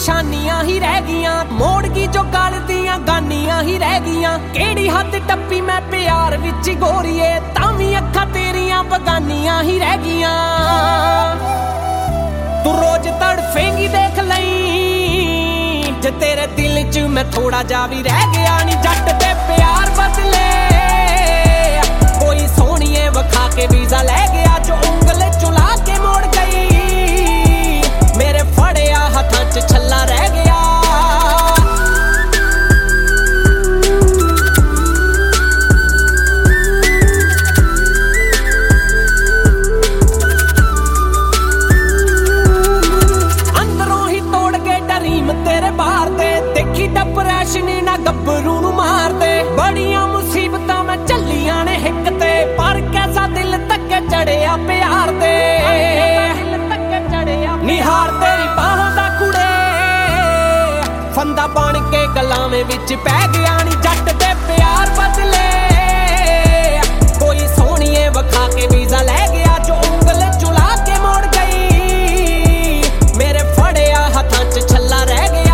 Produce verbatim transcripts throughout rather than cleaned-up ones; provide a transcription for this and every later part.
ਨਿਸ਼ਾਨੀਆਂ ਹੀ ਰਹਿ ਗਈਆਂ। ਮੋੜ ਗਈ ਜੋ ਗੱਲ ਦੀਆਂ ਗਾਨੀਆਂ ਹੀ ਰਹਿ ਗਈਆਂ। ਕਿਹੜੀ ਹੱਦ ਟੱਪੀ ਮੈਂ ਪਿਆਰ ਵਿੱਚ ਗੋਰੀਏ, ਤਾਂ ਵੀ ਅੱਖਾਂ ਤੇਰੀਆਂ ਬਗਾਨੀਆਂ ਹੀ ਰਹਿ ਗਈਆਂ। ਤੂੰ ਰੋਜ਼ ਤੜਫੇਂਗੀ ਦੇਖ ਲਈ, ਜੇ ਤੇਰੇ ਦਿਲ 'ਚ ਮੈਂ ਥੋੜਾ ਜਾ ਵੀ ਰਹਿ ਗਿਆ ਨੀ। ਜੱਟ ਦੇ ਪਿਆਰ ਬਦਲੇ ਕੋਈ ਸੋਹਣੀਏ ਵਿਖਾ ਕੇ ਵੀਜ਼ਾ ਲੈ ਗਿਆ, ਜੋ ਉਂਗਲ ਚੁਲਾ ਕੇ ਮੋੜ ਗਈ, ਮੇਰੇ ਫੜਿਆ ਹੱਥਾਂ 'ਚ ਛੱਲਾ ਰਹਿ ਗਿਆ। ਅੰਦਰੋਂ ਹੀ ਤੋੜ ਕੇ ਡਰੀਮ ਤੇਰੇ ਬਾਹਰ ਦੇ, ਦੇਖੀ ਡਿਪਰੈਸ਼ਨ ਨਾ ਗੱਭਰੂ ਨੂੰ ਮਾਰਦੇ। ਬੜੀਆਂ ਮੁਸੀਬਤਾਂ ਮੈਂ ਝੱਲੀਆਂ ਨੇ ਹਿੱਕ ਤੇ, ਪਰ ਕੈਸਾ ਦਿਲ ਤੱਕ ਚੜਿਆ ਪਿਆਰ ਦੇ। ਨਿਹਾਰ ਤੇਰੀ ਬਾਹਾਂ ਦਾ ਕੁੜੇ, ਫੰਦਾ ਬਣ ਕੇ ਗਲਾਵੇਂ ਵਿੱਚ ਪੈ ਗਿਆ ਨੀ। ਜੱਟ ਦੇ ਪਿਆਰ ਬਦਲੇ ਕੋਈ ਸੋਹਣੀਏ ਵਿਖਾ ਕੇ ਵੀਜ਼ਾ ਲੈ ਗਿਆ, ਜੋ ਉਂਗਲ ਚੁਲਾ ਕੇ ਮੋੜ ਗਈ, ਮੇਰੇ ਫੜਿਆ ਹੱਥਾਂ 'ਚ ਛੱਲਾ ਰਹਿ ਗਿਆ।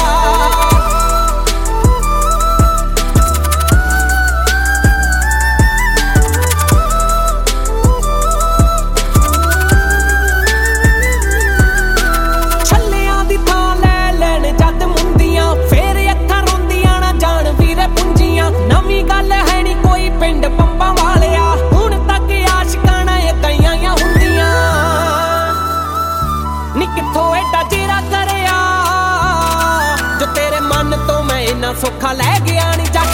ਕਿੱਥੋਂ ਐਡਾ ਚਿਹਰਾ ਕਰਿਆ, ਜੋ ਤੇਰੇ ਮਨ ਤੋਂ ਮੈਂ ਇੰਨਾ ਸੌਖਾ ਲੈ ਗਿਆ ਨੀ।